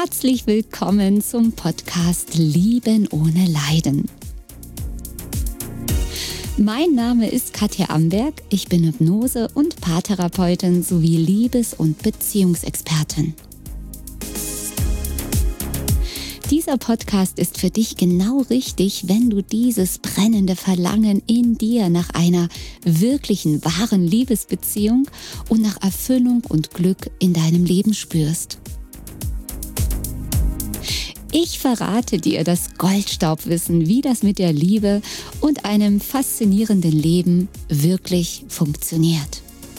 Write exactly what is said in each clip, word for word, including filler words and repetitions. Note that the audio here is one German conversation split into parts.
Herzlich willkommen zum Podcast Lieben ohne Leiden. Mein Name ist Katja Amberg, ich bin Hypnose- und Paartherapeutin sowie Liebes- und Beziehungsexpertin. Dieser Podcast ist für dich genau richtig, wenn du dieses brennende Verlangen in dir nach einer wirklichen, wahren Liebesbeziehung und nach Erfüllung und Glück in deinem Leben spürst. Ich verrate dir das Goldstaubwissen, wie das mit der Liebe und einem faszinierenden Leben wirklich funktioniert.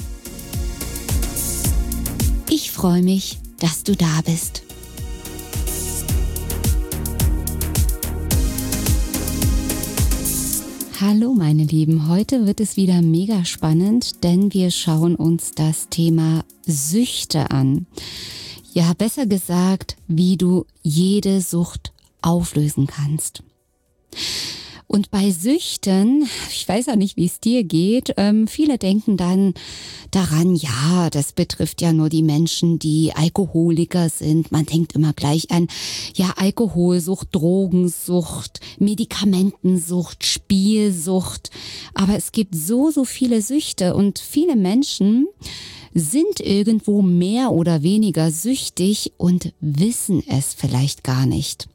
Ich freue mich, dass du da bist. Hallo meine Lieben, heute wird es wieder mega spannend, denn wir schauen uns das Thema Süchte an. Ja, besser gesagt, wie du jede Sucht auflösen kannst. Und bei Süchten, ich weiß ja nicht, wie es dir geht, ähm, viele denken dann daran, ja, das betrifft ja nur die Menschen, die Alkoholiker sind. Man denkt immer gleich an, ja, Alkoholsucht, Drogensucht, Medikamentensucht, Spielsucht. Aber es gibt so, so viele Süchte und viele Menschen sind irgendwo mehr oder weniger süchtig und wissen es vielleicht gar nicht.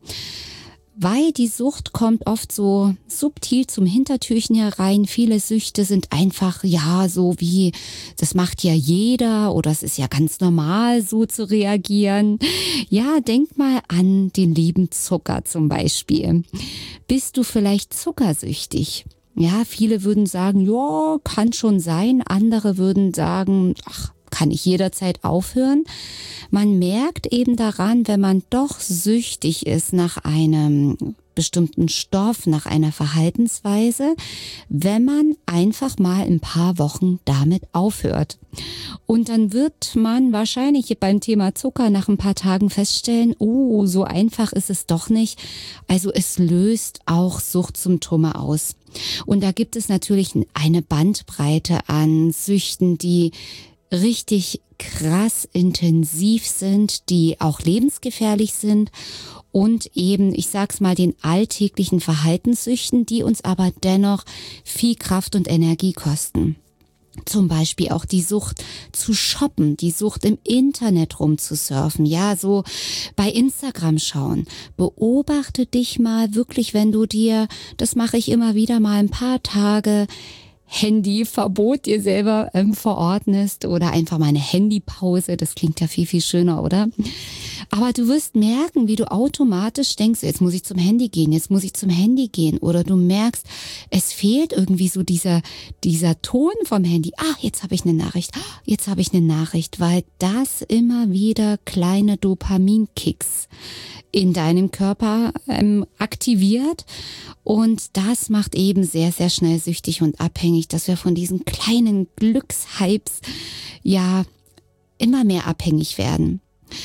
Weil die Sucht kommt oft so subtil zum Hintertürchen herein. Viele Süchte sind einfach, ja, so wie, das macht ja jeder oder es ist ja ganz normal, so zu reagieren. Ja, denk mal an den lieben Zucker zum Beispiel. Bist du vielleicht zuckersüchtig? Ja, viele würden sagen, ja, kann schon sein. Andere würden sagen, ach, kann ich jederzeit aufhören. Man merkt eben daran, wenn man doch süchtig ist nach einem bestimmten Stoff, nach einer Verhaltensweise, wenn man einfach mal ein paar Wochen damit aufhört. Und dann wird man wahrscheinlich beim Thema Zucker nach ein paar Tagen feststellen, oh, so einfach ist es doch nicht. Also es löst auch Suchtsymptome aus. Und da gibt es natürlich eine Bandbreite an Süchten, die richtig krass intensiv sind, die auch lebensgefährlich sind und eben, ich sag's mal, den alltäglichen Verhaltenssüchten, die uns aber dennoch viel Kraft und Energie kosten. Zum Beispiel auch die Sucht zu shoppen, die Sucht im Internet rumzusurfen, ja, so bei Instagram schauen. Beobachte dich mal wirklich, wenn du dir, das mache ich immer wieder mal ein paar Tage, Handyverbot dir selber ähm, verordnest oder einfach mal eine Handypause. Das klingt ja viel, viel schöner, oder? Aber du wirst merken, wie du automatisch denkst, jetzt muss ich zum Handy gehen, jetzt muss ich zum Handy gehen. Oder du merkst, es fehlt irgendwie so dieser, dieser Ton vom Handy. Ah, jetzt habe ich eine Nachricht, ah, jetzt habe ich eine Nachricht, weil das immer wieder kleine Dopaminkicks in deinem Körper ähm, aktiviert. Und das macht eben sehr, sehr schnell süchtig und abhängig, dass wir von diesen kleinen Glückshypes ja immer mehr abhängig werden.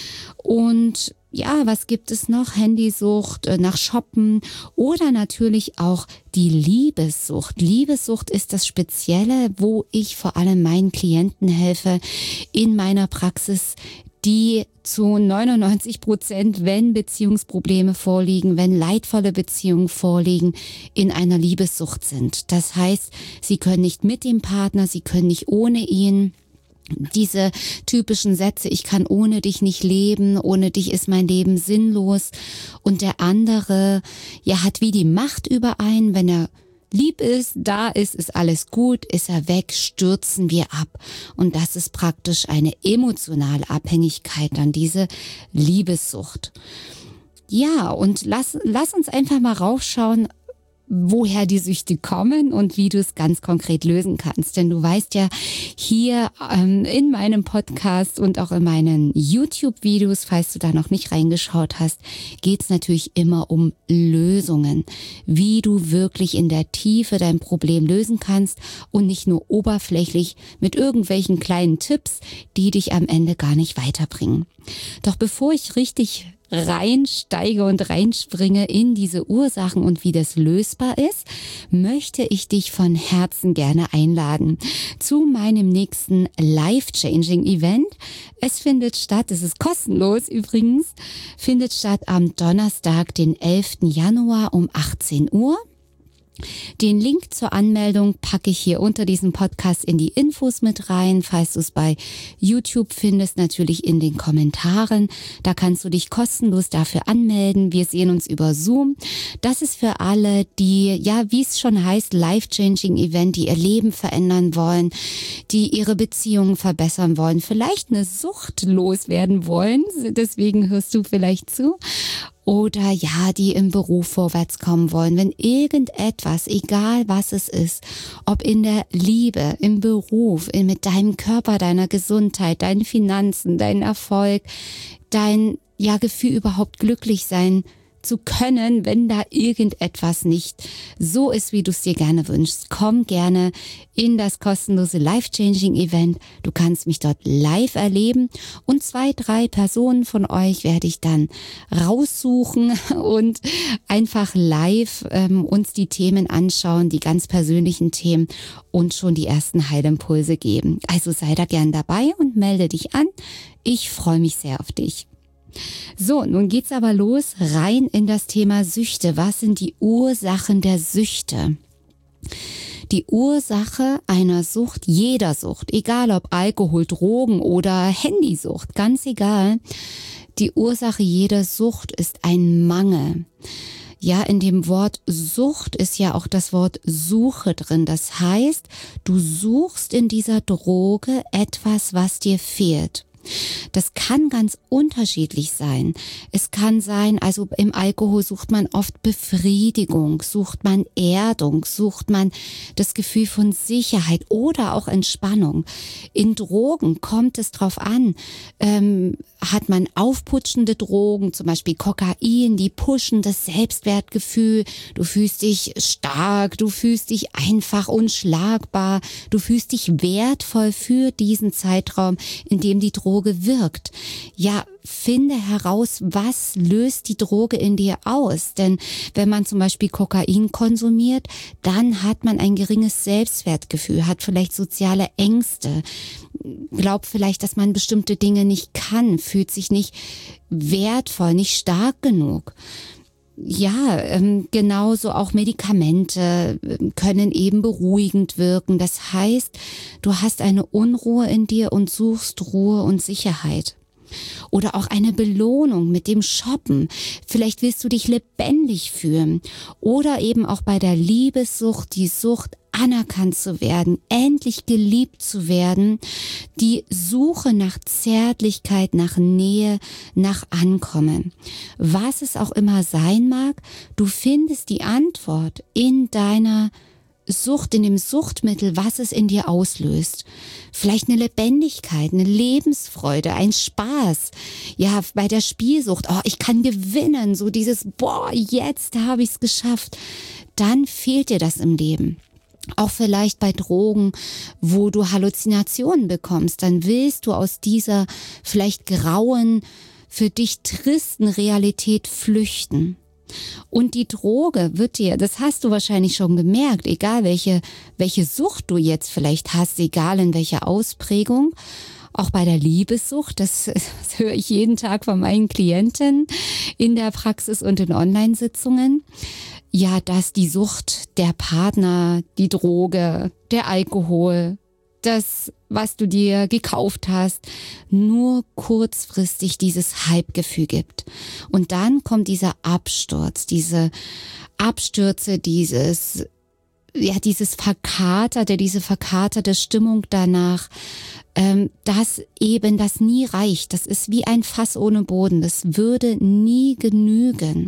Und ja, was gibt es noch? Handysucht, nach Shoppen oder natürlich auch die Liebessucht. Liebessucht ist das Spezielle, wo ich vor allem meinen Klienten helfe in meiner Praxis, die zu neunundneunzig Prozent, wenn Beziehungsprobleme vorliegen, wenn leidvolle Beziehungen vorliegen, in einer Liebessucht sind. Das heißt, sie können nicht mit dem Partner, sie können nicht ohne ihn. Diese typischen Sätze, ich kann ohne dich nicht leben, ohne dich ist mein Leben sinnlos. Und der andere, ja, hat wie die Macht über einen, wenn er lieb ist, da ist, ist alles gut, ist er weg, stürzen wir ab. Und das ist praktisch eine emotionale Abhängigkeit, dann diese Liebessucht. Ja, und lass, lass uns einfach mal raufschauen, woher die Süchte kommen und wie du es ganz konkret lösen kannst. Denn du weißt ja, hier ähm, in meinem Podcast und auch in meinen YouTube-Videos, falls du da noch nicht reingeschaut hast, geht es natürlich immer um Lösungen. Wie du wirklich in der Tiefe dein Problem lösen kannst und nicht nur oberflächlich mit irgendwelchen kleinen Tipps, die dich am Ende gar nicht weiterbringen. Doch bevor ich richtig reinsteige und reinspringe in diese Ursachen und wie das lösbar ist, möchte ich dich von Herzen gerne einladen zu meinem nächsten Life-Changing Event. Es findet statt, es ist kostenlos übrigens, findet statt am Donnerstag, den elften Januar um achtzehn Uhr. Den Link zur Anmeldung packe ich hier unter diesem Podcast in die Infos mit rein. Falls du es bei YouTube findest, natürlich in den Kommentaren. Da kannst du dich kostenlos dafür anmelden. Wir sehen uns über Zoom. Das ist für alle, die, ja, wie es schon heißt, Life-Changing Event, die ihr Leben verändern wollen, die ihre Beziehungen verbessern wollen, vielleicht eine Sucht loswerden wollen. Deswegen hörst du vielleicht zu. Oder ja, die im Beruf vorwärts kommen wollen. Wenn irgendetwas, egal was es ist, ob in der Liebe, im Beruf, in, mit deinem Körper, deiner Gesundheit, deinen Finanzen, dein Erfolg, dein ja Gefühl überhaupt glücklich sein zu können, wenn da irgendetwas nicht so ist, wie du es dir gerne wünschst. Komm gerne in das kostenlose Life-Changing Event. Du kannst mich dort live erleben und zwei, drei Personen von euch werde ich dann raussuchen und einfach live ähm, uns die Themen anschauen, die ganz persönlichen Themen und schon die ersten Heilimpulse geben. Also sei da gern dabei und melde dich an. Ich freue mich sehr auf dich. So, nun geht's aber los, rein in das Thema Süchte. Was sind die Ursachen der Süchte? Die Ursache einer Sucht, jeder Sucht, egal ob Alkohol, Drogen oder Handysucht, ganz egal. Die Ursache jeder Sucht ist ein Mangel. Ja, in dem Wort Sucht ist ja auch das Wort Suche drin. Das heißt, du suchst in dieser Droge etwas, was dir fehlt. Das kann ganz unterschiedlich sein. Es kann sein, also im Alkohol sucht man oft Befriedigung, sucht man Erdung, sucht man das Gefühl von Sicherheit oder auch Entspannung. In Drogen kommt es drauf an, ähm, hat man aufputschende Drogen, zum Beispiel Kokain, die pushen das Selbstwertgefühl. Du fühlst dich stark, du fühlst dich einfach unschlagbar, du fühlst dich wertvoll für diesen Zeitraum, in dem die Droge wirkt. Ja, finde heraus, was löst die Droge in dir aus. Denn wenn man zum Beispiel Kokain konsumiert, dann hat man ein geringes Selbstwertgefühl, hat vielleicht soziale Ängste, glaubt vielleicht, dass man bestimmte Dinge nicht kann, fühlt sich nicht wertvoll, nicht stark genug. Ja, ähm, genauso auch Medikamente können eben beruhigend wirken. Das heißt, du hast eine Unruhe in dir und suchst Ruhe und Sicherheit. Oder auch eine Belohnung mit dem Shoppen. Vielleicht willst du dich lebendig fühlen. Oder eben auch bei der Liebessucht, die Sucht, anerkannt zu werden, endlich geliebt zu werden, die Suche nach Zärtlichkeit, nach Nähe, nach Ankommen. Was es auch immer sein mag, du findest die Antwort in deiner Sucht, in dem Suchtmittel, was es in dir auslöst. Vielleicht eine Lebendigkeit, eine Lebensfreude, ein Spaß. Ja, bei der Spielsucht, oh, ich kann gewinnen, so dieses, boah, jetzt habe ich es geschafft. Dann fehlt dir das im Leben. Auch vielleicht bei Drogen, wo du Halluzinationen bekommst, dann willst du aus dieser vielleicht grauen, für dich tristen Realität flüchten. Und die Droge wird dir, das hast du wahrscheinlich schon gemerkt, egal welche, welche Sucht du jetzt vielleicht hast, egal in welcher Ausprägung, auch bei der Liebessucht, das, das höre ich jeden Tag von meinen Klienten in der Praxis und in Online-Sitzungen. Ja, dass die Sucht, der Partner, die Droge, der Alkohol, das, was du dir gekauft hast, nur kurzfristig dieses Hype-Gefühl gibt. Und dann kommt dieser Absturz, diese Abstürze, dieses, ja, dieses verkaterte, diese verkaterte Stimmung danach, ähm, dass eben das nie reicht. Das ist wie ein Fass ohne Boden. Das würde nie genügen.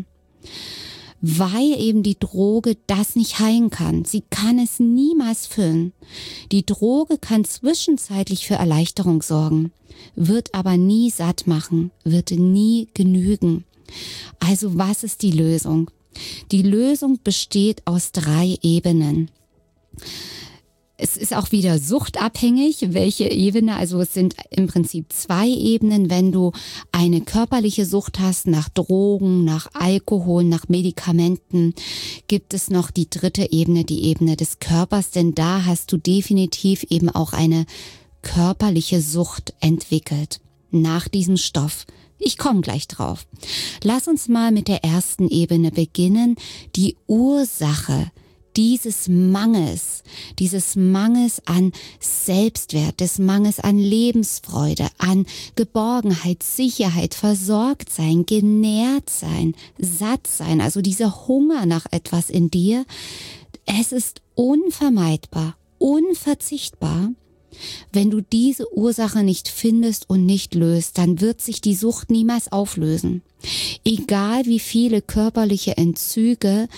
Weil eben die Droge das nicht heilen kann. Sie kann es niemals füllen. Die Droge kann zwischenzeitlich für Erleichterung sorgen, wird aber nie satt machen, wird nie genügen. Also was ist die Lösung? Die Lösung besteht aus drei Ebenen. Es ist auch wieder suchtabhängig, welche Ebene. Also es sind im Prinzip zwei Ebenen. Wenn du eine körperliche Sucht hast nach Drogen, nach Alkohol, nach Medikamenten, gibt es noch die dritte Ebene, die Ebene des Körpers. Denn da hast du definitiv eben auch eine körperliche Sucht entwickelt nach diesem Stoff. Ich komme gleich drauf. Lass uns mal mit der ersten Ebene beginnen. Die Ursache dieses Mangels, dieses Mangels an Selbstwert, des Mangels an Lebensfreude, an Geborgenheit, Sicherheit, versorgt sein, genährt sein, satt sein, also dieser Hunger nach etwas in dir, es ist unvermeidbar, unverzichtbar. Wenn du diese Ursache nicht findest und nicht löst, dann wird sich die Sucht niemals auflösen. Egal wie viele körperliche Entzüge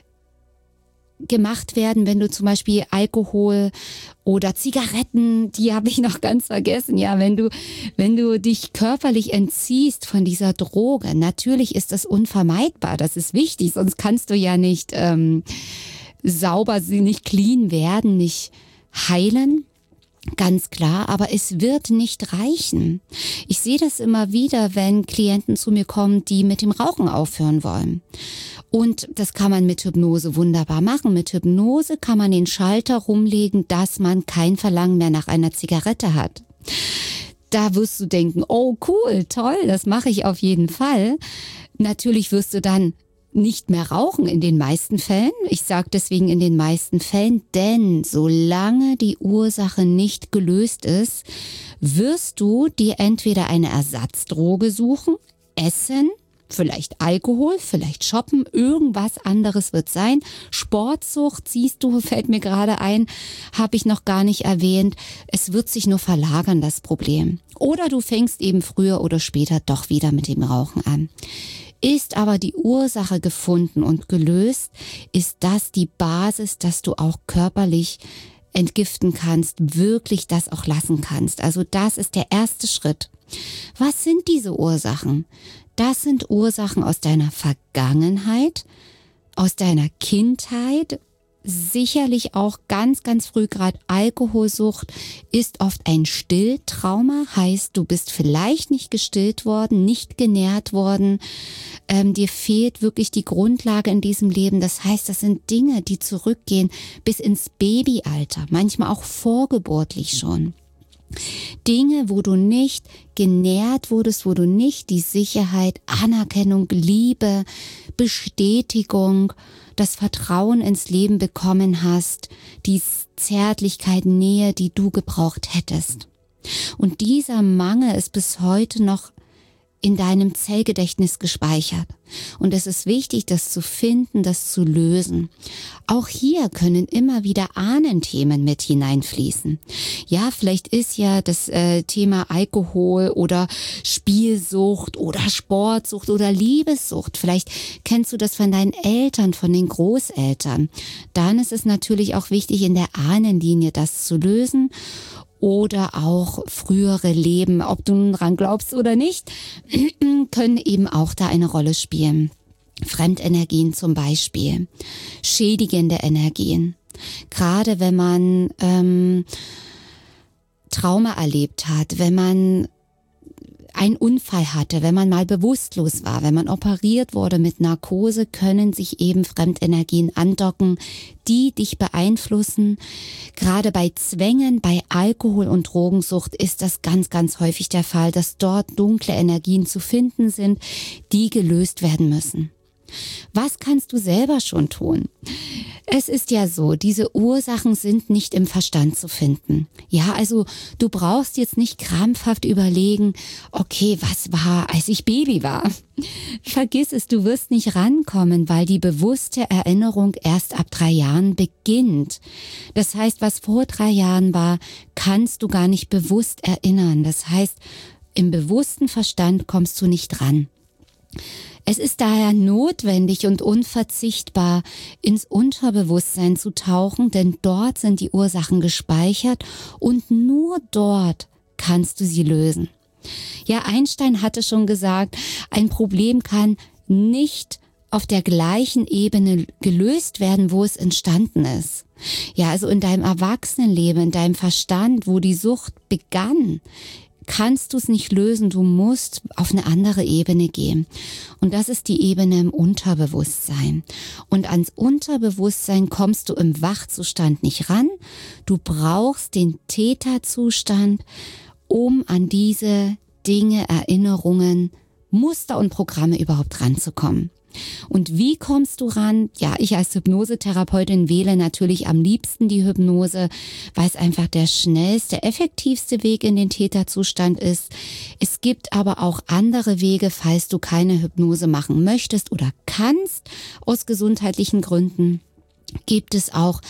gemacht werden, wenn du zum Beispiel Alkohol oder Zigaretten, die habe ich noch ganz vergessen, ja, wenn du, wenn du dich körperlich entziehst von dieser Droge, natürlich ist das unvermeidbar, das ist wichtig, sonst kannst du ja nicht ähm, sauber, nicht clean werden, nicht heilen. Ganz klar, aber es wird nicht reichen. Ich sehe das immer wieder, wenn Klienten zu mir kommen, die mit dem Rauchen aufhören wollen. Und das kann man mit Hypnose wunderbar machen. Mit Hypnose kann man den Schalter rumlegen, dass man kein Verlangen mehr nach einer Zigarette hat. Da wirst du denken, oh cool, toll, das mache ich auf jeden Fall. Natürlich wirst du dann nicht mehr rauchen in den meisten Fällen. Ich sage deswegen in den meisten Fällen, denn solange die Ursache nicht gelöst ist, wirst du dir entweder eine Ersatzdroge suchen, essen, vielleicht Alkohol, vielleicht shoppen, irgendwas anderes wird sein. Sportsucht, siehst du, fällt mir gerade ein, habe ich noch gar nicht erwähnt. Es wird sich nur verlagern, das Problem. Oder du fängst eben früher oder später doch wieder mit dem Rauchen an. Ist aber die Ursache gefunden und gelöst, ist das die Basis, dass du auch körperlich entgiften kannst, wirklich das auch lassen kannst. Also das ist der erste Schritt. Was sind diese Ursachen? Das sind Ursachen aus deiner Vergangenheit, aus deiner Kindheit, sicherlich auch ganz, ganz früh, gerade Alkoholsucht ist oft ein Stilltrauma, heißt, du bist vielleicht nicht gestillt worden, nicht genährt worden, ähm, dir fehlt wirklich die Grundlage in diesem Leben. Das heißt, das sind Dinge, die zurückgehen bis ins Babyalter, manchmal auch vorgeburtlich schon. Dinge, wo du nicht genährt wurdest, wo du nicht die Sicherheit, Anerkennung, Liebe, Bestätigung, das Vertrauen ins Leben bekommen hast, die Zärtlichkeit, Nähe, die du gebraucht hättest. Und dieser Mangel ist bis heute noch in deinem Zellgedächtnis gespeichert. Und es ist wichtig, das zu finden, das zu lösen. Auch hier können immer wieder Ahnenthemen mit hineinfließen. Ja, vielleicht ist ja das äh, Thema Alkohol oder Spielsucht oder Sportsucht oder Liebessucht. Vielleicht kennst du das von deinen Eltern, von den Großeltern. Dann ist es natürlich auch wichtig, in der Ahnenlinie das zu lösen. Oder auch frühere Leben, ob du nun dran glaubst oder nicht, können eben auch da eine Rolle spielen. Fremdenergien zum Beispiel, schädigende Energien. Gerade wenn man ähm, Trauma erlebt hat, wenn man einen Unfall hatte, wenn man mal bewusstlos war, wenn man operiert wurde mit Narkose, können sich eben Fremdenergien andocken, die dich beeinflussen. Gerade bei Zwängen, bei Alkohol- und Drogensucht ist das ganz, ganz häufig der Fall, dass dort dunkle Energien zu finden sind, die gelöst werden müssen. Was kannst du selber schon tun? Es ist ja so, diese Ursachen sind nicht im Verstand zu finden. Ja, also du brauchst jetzt nicht krampfhaft überlegen, okay, was war, als ich Baby war? Vergiss es, du wirst nicht rankommen, weil die bewusste Erinnerung erst ab drei Jahren beginnt. Das heißt, was vor drei Jahren war, kannst du gar nicht bewusst erinnern. Das heißt, im bewussten Verstand kommst du nicht ran. Es ist daher notwendig und unverzichtbar, ins Unterbewusstsein zu tauchen, denn dort sind die Ursachen gespeichert und nur dort kannst du sie lösen. Ja, Einstein hatte schon gesagt, ein Problem kann nicht auf der gleichen Ebene gelöst werden, wo es entstanden ist. Ja, also in deinem Erwachsenenleben, in deinem Verstand, wo die Sucht begann, kannst du es nicht lösen. Du musst auf eine andere Ebene gehen. Und das ist die Ebene im Unterbewusstsein. Und ans Unterbewusstsein kommst du im Wachzustand nicht ran. Du brauchst den Täterzustand, um an diese Dinge, Erinnerungen, Muster und Programme überhaupt ranzukommen. Und wie kommst du ran? Ja, ich als Hypnosetherapeutin wähle natürlich am liebsten die Hypnose, weil es einfach der schnellste, effektivste Weg in den Täterzustand ist. Es gibt aber auch andere Wege, falls du keine Hypnose machen möchtest oder kannst, aus gesundheitlichen Gründen, gibt es auch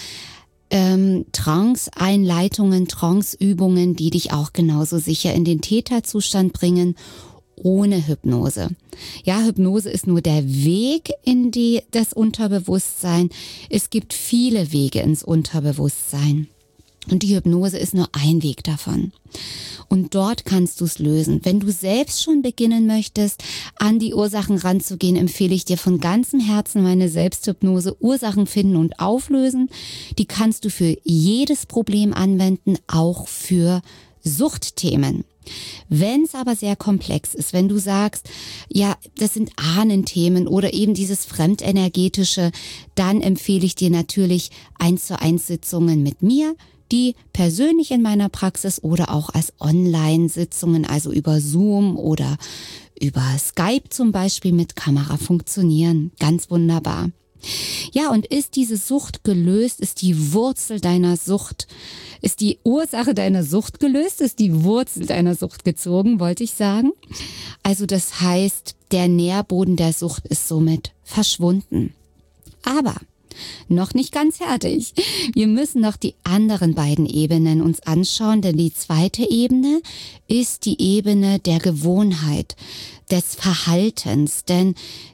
ähm, Trance-Einleitungen, Trance-Übungen, die dich auch genauso sicher in den Täterzustand bringen, ohne Hypnose. Ja, Hypnose ist nur der Weg in die, das Unterbewusstsein. Es gibt viele Wege ins Unterbewusstsein. Und die Hypnose ist nur ein Weg davon. Und dort kannst du es lösen. Wenn du selbst schon beginnen möchtest, an die Ursachen ranzugehen, empfehle ich dir von ganzem Herzen meine Selbsthypnose Ursachen finden und auflösen. Die kannst du für jedes Problem anwenden, auch für Suchtthemen. Wenn es aber sehr komplex ist, wenn du sagst, ja, das sind Ahnenthemen oder eben dieses Fremdenergetische, dann empfehle ich dir natürlich eins zu eins Sitzungen mit mir, die persönlich in meiner Praxis oder auch als Online-Sitzungen, also über Zoom oder über Skype zum Beispiel mit Kamera funktionieren. Ganz wunderbar. Ja, und ist diese Sucht gelöst, ist die Wurzel deiner Sucht, ist die Ursache deiner Sucht gelöst, ist die Wurzel deiner Sucht gezogen, wollte ich sagen. Also das heißt, der Nährboden der Sucht ist somit verschwunden. Aber noch nicht ganz fertig. Wir müssen noch die anderen beiden Ebenen uns anschauen, denn die zweite Ebene ist die Ebene der Gewohnheit, des Verhaltens, denn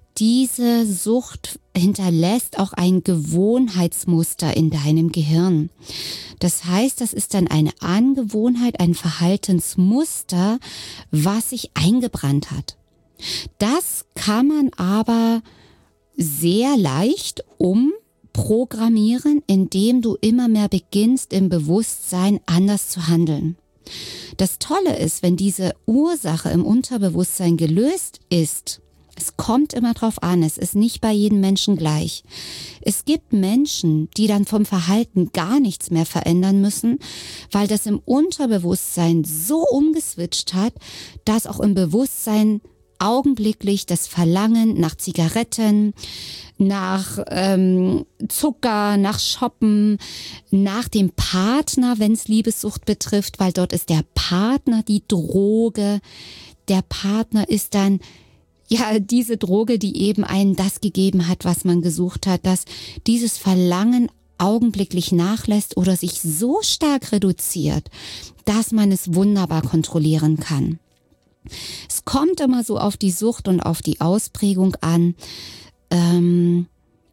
diese Sucht hinterlässt auch ein Gewohnheitsmuster in deinem Gehirn. Das heißt, das ist dann eine Angewohnheit, ein Verhaltensmuster, was sich eingebrannt hat. Das kann man aber sehr leicht umprogrammieren, indem du immer mehr beginnst, im Bewusstsein anders zu handeln. Das Tolle ist, wenn diese Ursache im Unterbewusstsein gelöst ist, es kommt immer drauf an, es ist nicht bei jedem Menschen gleich. Es gibt Menschen, die dann vom Verhalten gar nichts mehr verändern müssen, weil das im Unterbewusstsein so umgeswitcht hat, dass auch im Bewusstsein augenblicklich das Verlangen nach Zigaretten, nach ähm, Zucker, nach Shoppen, nach dem Partner, wenn es Liebessucht betrifft, weil dort ist der Partner die Droge. Der Partner ist dann ja diese Droge, die eben einen das gegeben hat, was man gesucht hat, dass dieses Verlangen augenblicklich nachlässt oder sich so stark reduziert, dass man es wunderbar kontrollieren kann. Es kommt immer so auf die Sucht und auf die Ausprägung an, ähm,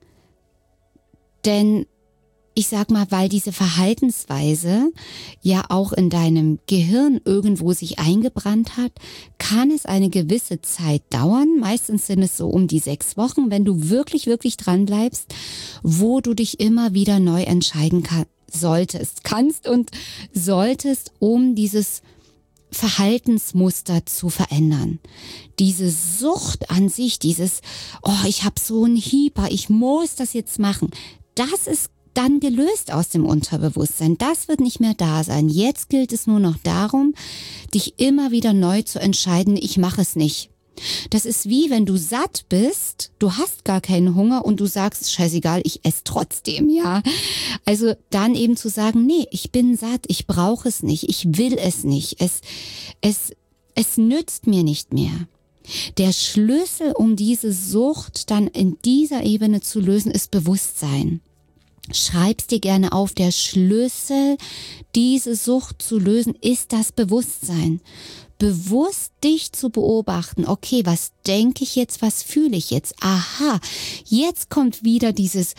denn ich sag mal, weil diese Verhaltensweise ja auch in deinem Gehirn irgendwo sich eingebrannt hat, kann es eine gewisse Zeit dauern. Meistens sind es so um die sechs Wochen, wenn du wirklich, wirklich dran bleibst, wo du dich immer wieder neu entscheiden kann, solltest, kannst und solltest, um dieses Verhaltensmuster zu verändern. Diese Sucht an sich, dieses, oh, ich habe so einen Hyper, ich muss das jetzt machen, das ist dann gelöst aus dem Unterbewusstsein. Das wird nicht mehr da sein. Jetzt gilt es nur noch darum, dich immer wieder neu zu entscheiden, ich mache es nicht. Das ist wie, wenn du satt bist, du hast gar keinen Hunger und du sagst, scheißegal, ich esse trotzdem, ja. Also dann eben zu sagen, nee, ich bin satt, ich brauche es nicht, ich will es nicht, es, es, es nützt mir nicht mehr. Der Schlüssel, um diese Sucht dann in dieser Ebene zu lösen, ist Bewusstsein. Schreib's dir gerne auf, der Schlüssel, diese Sucht zu lösen, ist das Bewusstsein. Bewusst dich zu beobachten, okay, was denke ich jetzt, was fühle ich jetzt? Aha, jetzt kommt wieder dieses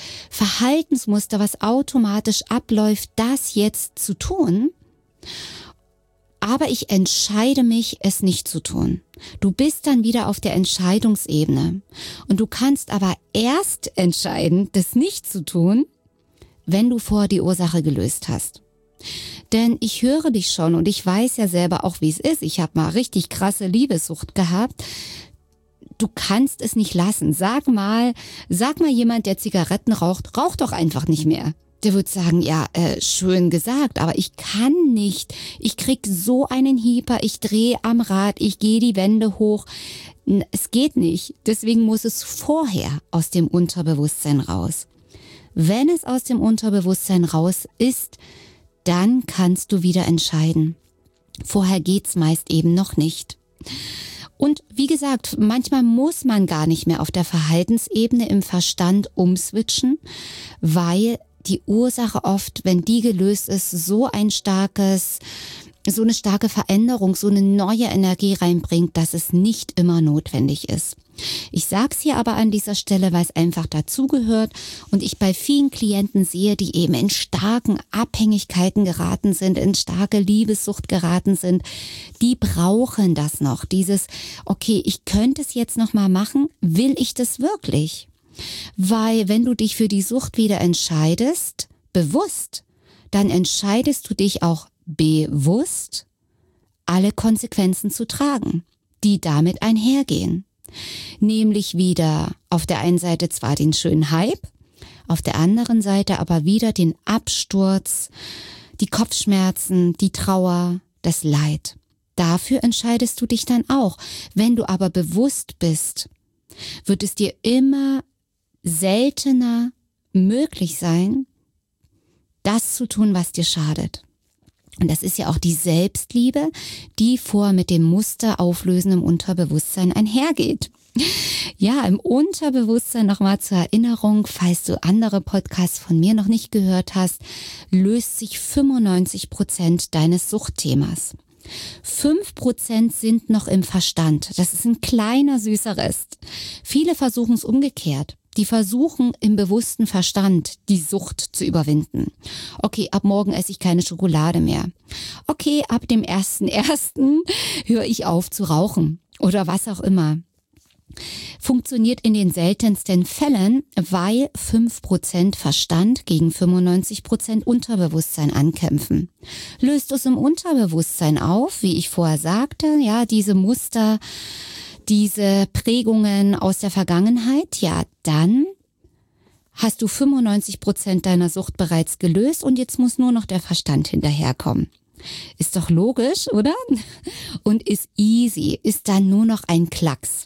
Verhaltensmuster, was automatisch abläuft, das jetzt zu tun. aber ich entscheide mich, es nicht zu tun. Du bist dann wieder auf der Entscheidungsebene und du kannst aber erst entscheiden, das nicht zu tun, wenn du vorher die Ursache gelöst hast. Denn ich höre dich schon und ich weiß ja selber auch, wie es ist. Ich habe mal richtig krasse Liebessucht gehabt. Du kannst es nicht lassen. Sag mal, sag mal jemand, der Zigaretten raucht, raucht doch einfach nicht mehr. Der wird sagen, ja, äh, schön gesagt, aber ich kann nicht. Ich krieg so einen Hieper, ich drehe am Rad, ich gehe die Wände hoch. Es geht nicht. Deswegen muss es vorher aus dem Unterbewusstsein raus. Wenn es aus dem Unterbewusstsein raus ist, dann kannst du wieder entscheiden. Vorher geht's meist eben noch nicht. Und wie gesagt, manchmal muss man gar nicht mehr auf der Verhaltensebene im Verstand umswitchen, weil die Ursache oft, wenn die gelöst ist, so ein starkes, so eine starke Veränderung, so eine neue Energie reinbringt, dass es nicht immer notwendig ist. Ich sag's hier aber an dieser Stelle, weil es einfach dazugehört und ich bei vielen Klienten sehe, die eben in starken Abhängigkeiten geraten sind, in starke Liebessucht geraten sind, die brauchen das noch. Dieses, okay, ich könnte es jetzt noch mal machen, will ich das wirklich? Weil wenn du dich für die Sucht wieder entscheidest, bewusst, dann entscheidest du dich auch bewusst, alle Konsequenzen zu tragen, die damit einhergehen. Nämlich wieder auf der einen Seite zwar den schönen Hype, auf der anderen Seite aber wieder den Absturz, die Kopfschmerzen, die Trauer, das Leid. Dafür entscheidest du dich dann auch. Wenn du aber bewusst bist, wird es dir immer seltener möglich sein, das zu tun, was dir schadet. Und das ist ja auch die Selbstliebe, die vor mit dem Muster auflösen im Unterbewusstsein einhergeht. Ja, im Unterbewusstsein nochmal zur Erinnerung, falls du andere Podcasts von mir noch nicht gehört hast, löst sich fünfundneunzig Prozent deines Suchtthemas. fünf Prozent sind noch im Verstand. Das ist ein kleiner, süßer Rest. Viele versuchen es umgekehrt. Die versuchen im bewussten Verstand die Sucht zu überwinden. Okay, ab morgen esse ich keine Schokolade mehr. Okay, ab dem ersten ersten höre ich auf zu rauchen oder was auch immer. Funktioniert in den seltensten Fällen, weil fünf Prozent Verstand gegen fünfundneunzig Prozent Unterbewusstsein ankämpfen. Löst es im Unterbewusstsein auf, wie ich vorher sagte, ja, diese Muster, diese Prägungen aus der Vergangenheit, ja, dann hast du fünfundneunzig Prozent deiner Sucht bereits gelöst und jetzt muss nur noch der Verstand hinterherkommen. Ist doch logisch, oder? Und ist easy, ist dann nur noch ein Klacks.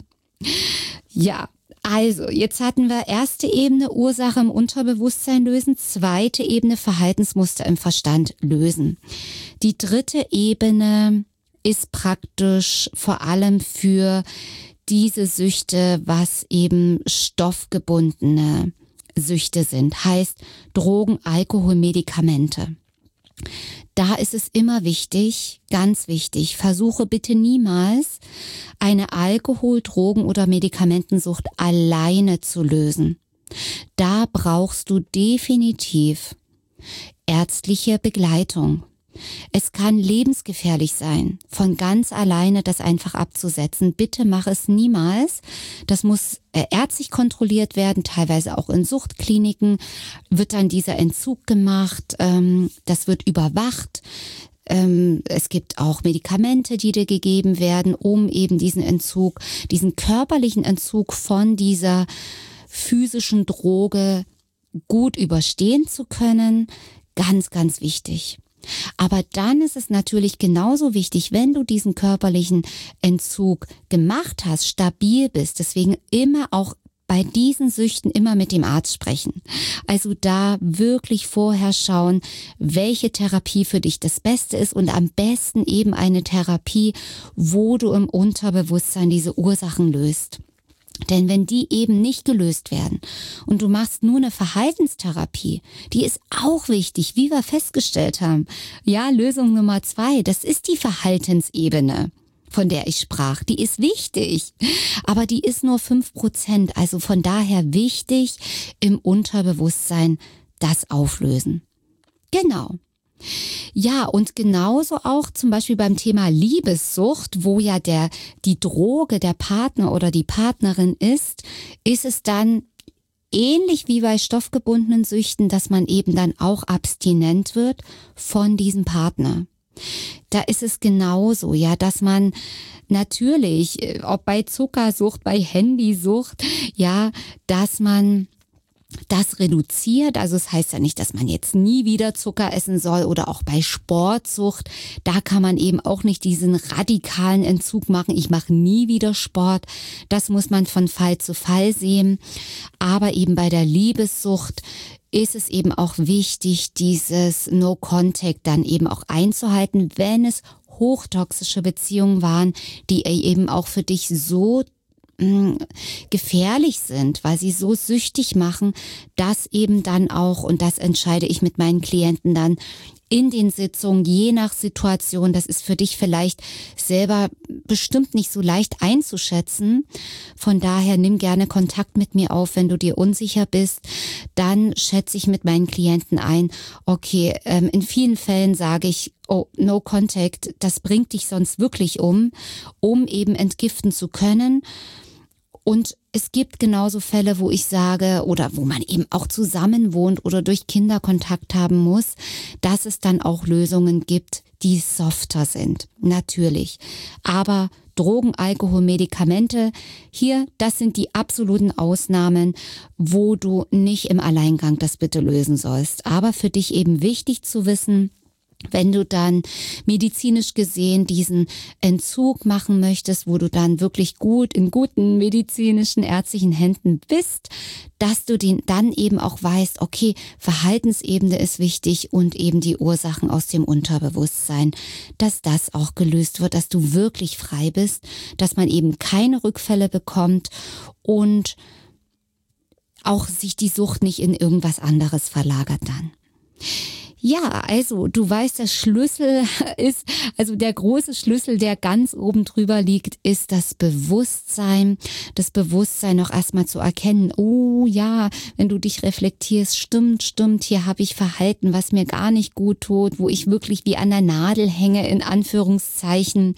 Ja, also jetzt hatten wir erste Ebene Ursache im Unterbewusstsein lösen, zweite Ebene Verhaltensmuster im Verstand lösen. Die dritte Ebene ist praktisch vor allem für diese Süchte, was eben stoffgebundene Süchte sind, heißt Drogen, Alkohol, Medikamente. Da ist es immer wichtig, ganz wichtig, versuche bitte niemals eine Alkohol-, Drogen- oder Medikamentensucht alleine zu lösen. Da brauchst du definitiv ärztliche Begleitung. Es kann lebensgefährlich sein, von ganz alleine das einfach abzusetzen. Bitte mach es niemals. Das muss äh, ärztlich kontrolliert werden, teilweise auch in Suchtkliniken wird dann dieser Entzug gemacht. Ähm, das wird überwacht. Ähm, es gibt auch Medikamente, die dir gegeben werden, um eben diesen Entzug, diesen körperlichen Entzug von dieser physischen Droge gut überstehen zu können. Ganz, ganz wichtig. Aber dann ist es natürlich genauso wichtig, wenn du diesen körperlichen Entzug gemacht hast, stabil bist. Deswegen immer auch bei diesen Süchten immer mit dem Arzt sprechen. Also da wirklich vorher schauen, welche Therapie für dich das Beste ist und am besten eben eine Therapie, wo du im Unterbewusstsein diese Ursachen löst. Denn wenn die eben nicht gelöst werden und du machst nur eine Verhaltenstherapie, die ist auch wichtig, wie wir festgestellt haben. Ja, Lösung Nummer zwei, das ist die Verhaltensebene, von der ich sprach. Die ist wichtig, aber die ist nur fünf Prozent. Also von daher wichtig im Unterbewusstsein das auflösen. Genau. Ja, und genauso auch zum Beispiel beim Thema Liebessucht, wo ja der, die Droge der Partner oder die Partnerin ist, ist es dann ähnlich wie bei stoffgebundenen Süchten, dass man eben dann auch abstinent wird von diesem Partner. Da ist es genauso, ja, dass man natürlich, ob bei Zuckersucht, bei Handysucht, ja, dass man das reduziert. Also es heißt ja nicht, dass man jetzt nie wieder Zucker essen soll, oder auch bei Sportsucht. Da kann man eben auch nicht diesen radikalen Entzug machen. Ich mache nie wieder Sport. Das muss man von Fall zu Fall sehen. Aber eben bei der Liebessucht ist es eben auch wichtig, dieses No-Contact dann eben auch einzuhalten, wenn es hochtoxische Beziehungen waren, die eben auch für dich so gefährlich sind, weil sie so süchtig machen, dass eben dann auch, und das entscheide ich mit meinen Klienten dann in den Sitzungen, je nach Situation, das ist für dich vielleicht selber bestimmt nicht so leicht einzuschätzen. Von daher nimm gerne Kontakt mit mir auf, wenn du dir unsicher bist. Dann schätze ich mit meinen Klienten ein, okay, ähm, in vielen Fällen sage ich, oh, no contact, das bringt dich sonst wirklich um, um eben entgiften zu können. Und es gibt genauso Fälle, wo ich sage, oder wo man eben auch zusammen wohnt oder durch Kinder Kontakt haben muss, dass es dann auch Lösungen gibt, die softer sind. Natürlich. Aber Drogen, Alkohol, Medikamente, hier, das sind die absoluten Ausnahmen, wo du nicht im Alleingang das bitte lösen sollst. Aber für dich eben wichtig zu wissen, wenn du dann medizinisch gesehen diesen Entzug machen möchtest, wo du dann wirklich gut in guten medizinischen, ärztlichen Händen bist, dass du den dann eben auch weißt, okay, Verhaltensebene ist wichtig und eben die Ursachen aus dem Unterbewusstsein, dass das auch gelöst wird, dass du wirklich frei bist, dass man eben keine Rückfälle bekommt und auch sich die Sucht nicht in irgendwas anderes verlagert dann. Ja, also du weißt, der Schlüssel ist, also der große Schlüssel, der ganz oben drüber liegt, ist das Bewusstsein. Das Bewusstsein auch erstmal zu erkennen, oh ja, wenn du dich reflektierst, stimmt, stimmt, hier habe ich Verhalten, was mir gar nicht gut tut, wo ich wirklich wie an der Nadel hänge, in Anführungszeichen,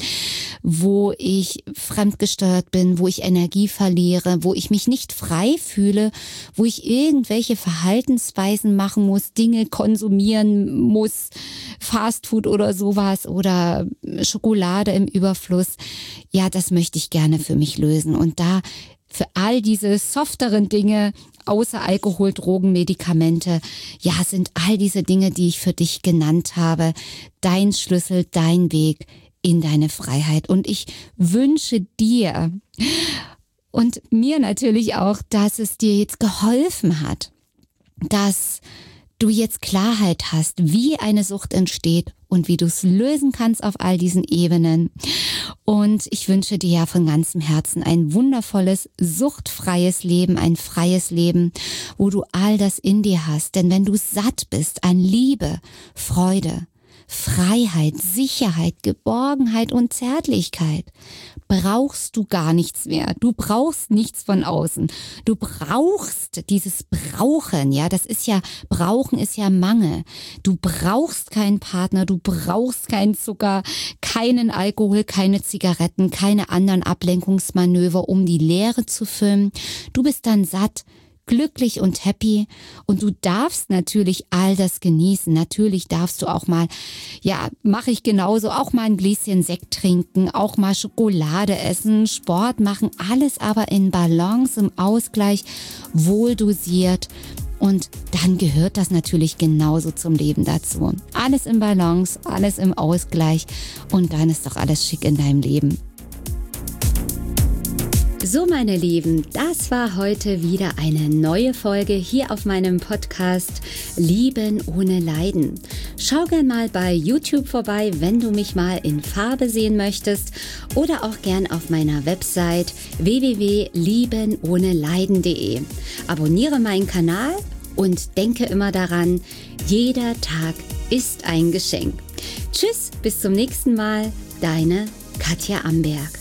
wo ich fremdgesteuert bin, wo ich Energie verliere, wo ich mich nicht frei fühle, wo ich irgendwelche Verhaltensweisen machen muss, Dinge konsumieren muss, Fastfood oder sowas oder Schokolade im Überfluss. Ja, das möchte ich gerne für mich lösen. Und da für all diese softeren Dinge, außer Alkohol, Drogen, Medikamente, ja, sind all diese Dinge, die ich für dich genannt habe, dein Schlüssel, dein Weg in deine Freiheit. Und ich wünsche dir und mir natürlich auch, dass es dir jetzt geholfen hat, dass du jetzt Klarheit hast, wie eine Sucht entsteht und wie du es lösen kannst auf all diesen Ebenen. Und ich wünsche dir ja von ganzem Herzen ein wundervolles, suchtfreies Leben, ein freies Leben, wo du all das in dir hast. Denn wenn du satt bist an Liebe, Freude, Freiheit, Sicherheit, Geborgenheit und Zärtlichkeit, brauchst du gar nichts mehr. Du brauchst nichts von außen. Du brauchst dieses Brauchen, ja, das ist ja, Brauchen ist ja Mangel. Du brauchst keinen Partner, du brauchst keinen Zucker, keinen Alkohol, keine Zigaretten, keine anderen Ablenkungsmanöver, um die Leere zu füllen. Du bist dann satt, glücklich und happy und du darfst natürlich all das genießen. Natürlich darfst du auch mal, ja, mache ich genauso, auch mal ein Gläschen Sekt trinken, auch mal Schokolade essen, Sport machen, alles aber in Balance, im Ausgleich, wohl dosiert. Und dann gehört das natürlich genauso zum Leben dazu. Alles im Balance, alles im Ausgleich und dann ist doch alles schick in deinem Leben. So, meine Lieben, das war heute wieder eine neue Folge hier auf meinem Podcast Lieben ohne Leiden. Schau gern mal bei YouTube vorbei, wenn du mich mal in Farbe sehen möchtest oder auch gern auf meiner Website w w w punkt lieben ohne leiden punkt de. Abonniere meinen Kanal und denke immer daran, jeder Tag ist ein Geschenk. Tschüss, bis zum nächsten Mal, deine Katja Amberg.